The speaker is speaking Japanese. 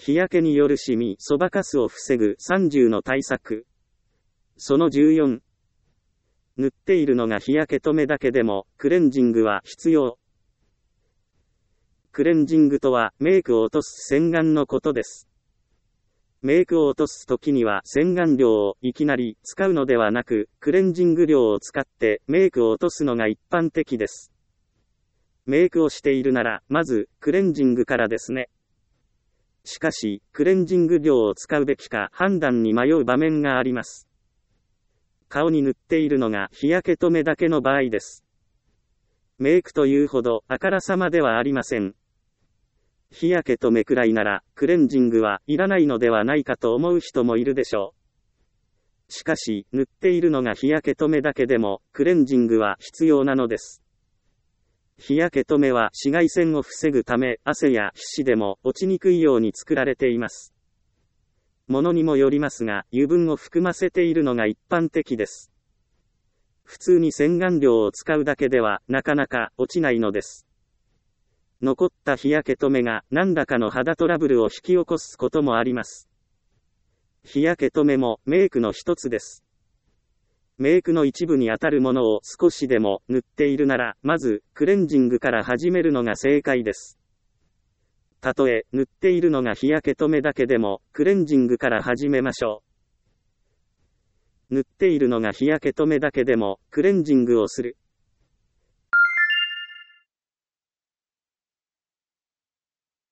日焼けによるシミ、そばかすを防ぐ30の対策。その14。塗っているのが日焼け止めだけでも、クレンジングは必要。クレンジングとは、メイクを落とす洗顔のことです。メイクを落とすときには洗顔料をいきなり使うのではなく、クレンジング料を使ってメイクを落とすのが一般的です。メイクをしているなら、まず、クレンジングからですね。しかし、クレンジング料を使うべきか判断に迷う場面があります。顔に塗っているのが日焼け止めだけの場合です。メイクというほどあからさまではありません。日焼け止めくらいなら、クレンジングはいらないのではないかと思う人もいるでしょう。しかし、塗っているのが日焼け止めだけでも、クレンジングは必要なのです。日焼け止めは紫外線を防ぐため、汗や皮脂でも落ちにくいように作られています。ものにもよりますが、油分を含ませているのが一般的です。普通に洗顔料を使うだけでは、なかなか落ちないのです。残った日焼け止めが何らかの肌トラブルを引き起こすこともあります。日焼け止めもメイクの一つです。メイクの一部に当たるものを少しでも塗っているなら、まずクレンジングから始めるのが正解です。たとえ塗っているのが日焼け止めだけでも、クレンジングから始めましょう。塗っているのが日焼け止めだけでも、クレンジングをする。